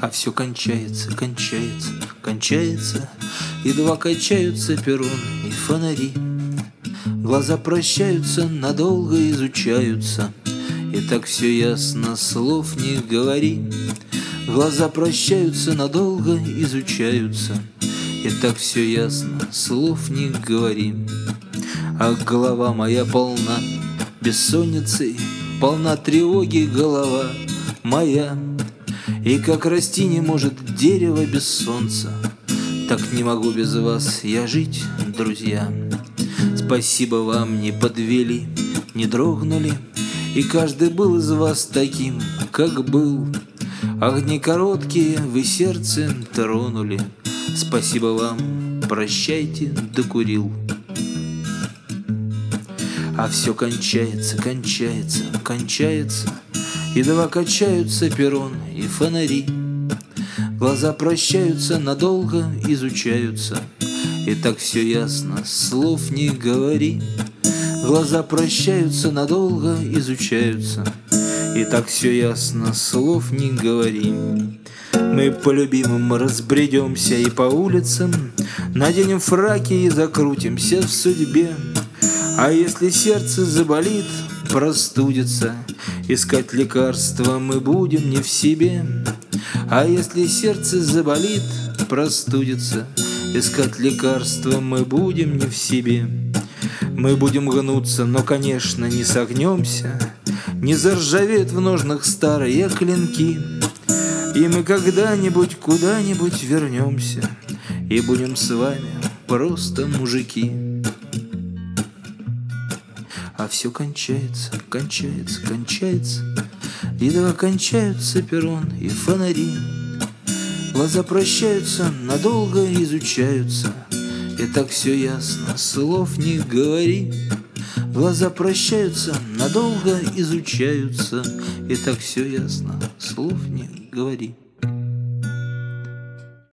А все кончается, кончается, кончается. Едва качаются перрон и фонари. Глаза прощаются, надолго изучаются. И так все ясно, слов не говори. Глаза прощаются, надолго изучаются. И так все ясно, слов не говори. А голова моя полна бессонницей, полна тревоги голова моя. И как расти не может дерево без солнца, так не могу без вас я жить, друзья. Спасибо вам, не подвели, не дрогнули, и каждый был из вас таким, как был. Огни короткие вы сердцем тронули. Спасибо вам, прощайте, докурил. А все кончается, кончается, кончается. Едва качаются перрон и фонари. Глаза прощаются, надолго изучаются. И так все ясно, слов не говори. Глаза прощаются, надолго изучаются. И так все ясно, слов не говори. Мы по любимым разбредемся и по улицам, наденем фраки и закрутимся в судьбе. А если сердце заболит, простудится, искать лекарства мы будем не в себе. А если сердце заболит, простудится, искать лекарства мы будем не в себе. Мы будем гнуться, но, конечно, не согнемся, не заржавеют в ножнах старые клинки. И мы когда-нибудь куда-нибудь вернемся и будем с вами просто мужики. А все кончается, кончается, кончается. Едва кончаются перрон и фонари. Глаза прощаются, надолго изучаются. И так все ясно, слов не говори. Глаза прощаются, надолго изучаются. И так все ясно, слов не говори.